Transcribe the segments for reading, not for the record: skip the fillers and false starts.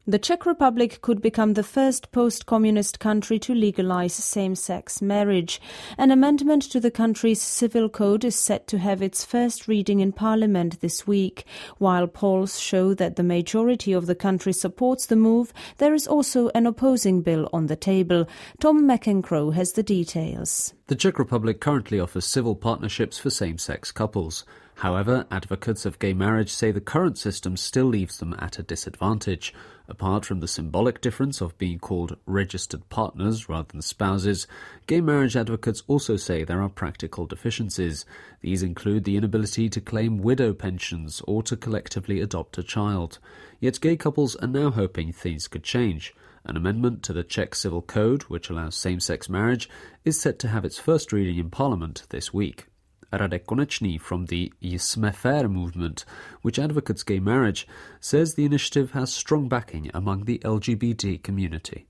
The Czech Republic could become the first post-communist country to legalize same-sex marriage. An amendment to the country's civil code is set to have its first reading in Parliament this week. While polls show that the majority of the country supports the move, there is also an opposing bill on the table. Tom McEncroe has the details. The Czech Republic currently offers civil partnerships for same-sex couples. However, advocates of gay marriage say the current system still leaves them at a disadvantage. Apart from the symbolic difference of being called registered partners rather than spouses, gay marriage advocates also say there are practical deficiencies. These include the inability to claim widow pensions or to collectively adopt a child. Yet gay couples are now hoping things could change. An amendment to the Czech Civil Code, which allows same-sex marriage, is set to have its first reading in Parliament this week. Radek Konečný from the Jsme Fair movement, which advocates gay marriage, says the initiative has strong backing among the LGBT community.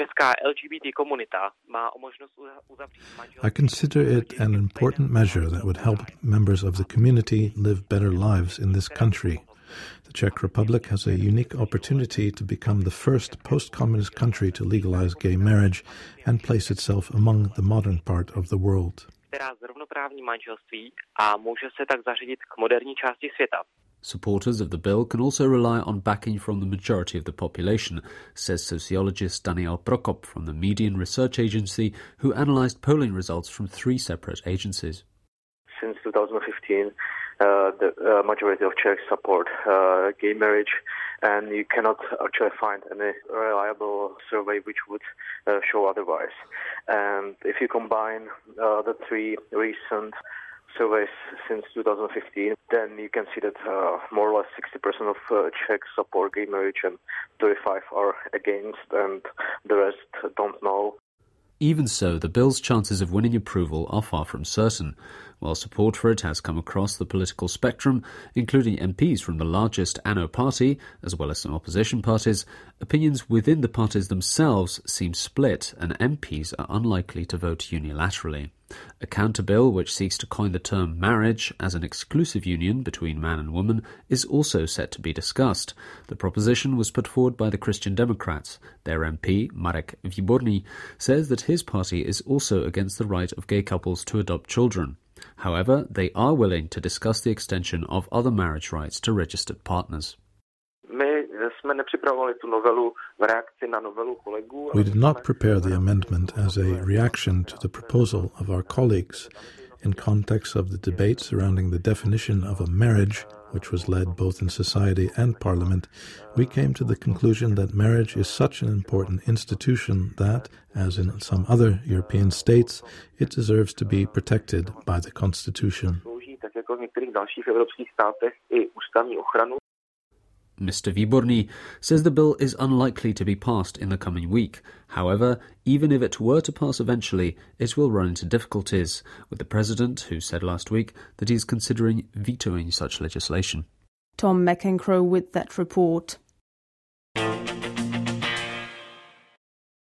I consider it an important measure that would help members of the community live better lives in this country. The Czech Republic has a unique opportunity to become the first post-communist country to legalize gay marriage and place itself among the modern part of the world. Supporters of the bill can also rely on backing from the majority of the population, says sociologist Daniel Prokop from the Median Research Agency, who analysed polling results from 3 separate agencies. Since 2015, the majority of Czechs support gay marriage, and you cannot actually find any reliable survey which would show otherwise. And if you combine the 3 recent surveys since 2015, then you can see that more or less 60% of Czechs support gay marriage and 35% are against, and the rest don't know. Even so, the bill's chances of winning approval are far from certain. While support for it has come across the political spectrum, including MPs from the largest ANO party, as well as some opposition parties, opinions within the parties themselves seem split, and MPs are unlikely to vote unilaterally. A counter-bill which seeks to coin the term marriage as an exclusive union between man and woman is also set to be discussed. The proposition was put forward by the Christian Democrats. Their MP, Marek Výborný, says that his party is also against the right of gay couples to adopt children. However, they are willing to discuss the extension of other marriage rights to registered partners. We did not prepare the amendment as a reaction to the proposal of our colleagues. In context of the debate surrounding the definition of a marriage, which was led both in society and parliament, we came to the conclusion that marriage is such an important institution that, as in some other European states, it deserves to be protected by the Constitution. Mr. Výborný says the bill is unlikely to be passed in the coming week. However, even if it were to pass eventually, it will run into difficulties, with the President who said last week that he is considering vetoing such legislation. Tom McEncroe with that report.